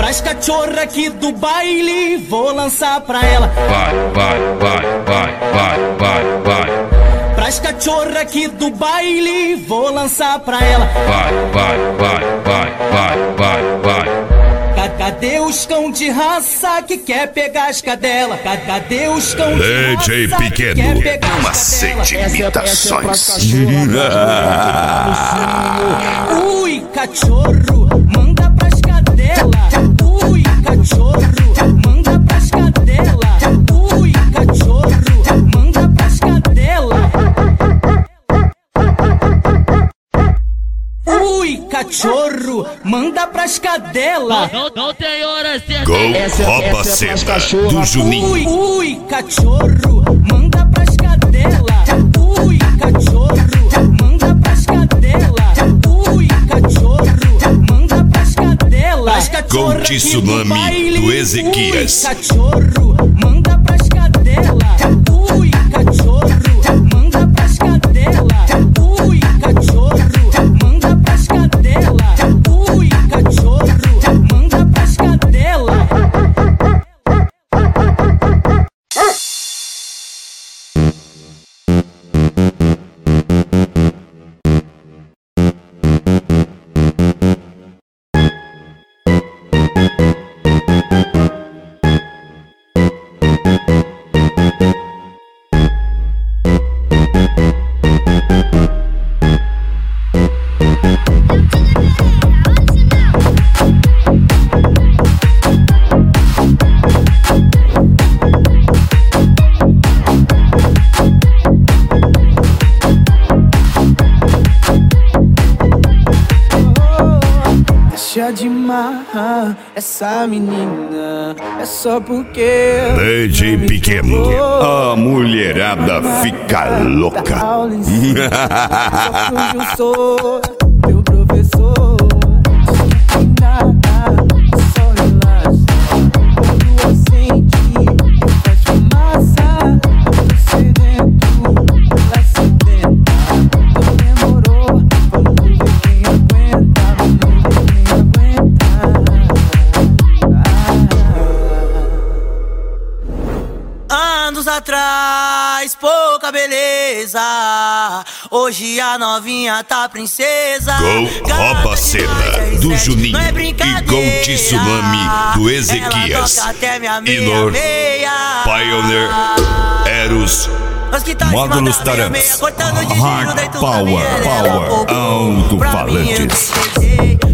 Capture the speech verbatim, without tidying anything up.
Pras cachorra aqui do baile, vou lançar pra ela. Vai, vai, vai, vai, vai, vai, vai. Pras cachorra aqui do baile, vou lançar pra ela. Vai, vai, vai, vai, vai, vai, vai. Cadê os cão de raça que quer pegar as cadela? Cadê os cão de D J raça Pequeno, que quer pegar uma as sede cadela? imitações. Ui, cachorro, manda pras cadela. Ui, cachorro, manda pras cadela. Ui, cachorro, manda pras cadela. Ui, cachorro, manda pras cadela. Não, não tem hora certa. Gol, rouba cena do Juninho. Ui, ui, cachorro, manda pras cadela. Ui, cachorro, manda pras cadela. Ui, cachorro, manda pras cadela. Com tsunami do Ezequias. Ui, cachorro, manda pras cadela. Ui, cachorro, manda pras cadela. Ui, cachorro, manda pras cadela. Ui, cachorro, manda pras cadela. Deixa de marrar essa menina, é só porque D J Pequeno, a mulherada fica louca. Eu sou teu professor, não tem nada, só relaxa. Quando eu senti, faz fumaça, tô sedento, ela sedenta. Não demorou, vamos ver quem aguenta, vamos ver quem aguenta. Anos atrás, pouca beleza. Hoje a novinha tá princesa. Gol, rouba cena do Juninho. Não é E brincadeira. Gol tsunami do Ezequias. Ela toca até minha meia, Inor, meia. Pioneer, Eros, Os que tá em cima Módulos da meia, Tarantes, meia, cortando de giro Hard dentro da Power, minha, ela Power, pouco. alto-falantes. Pra mim, eu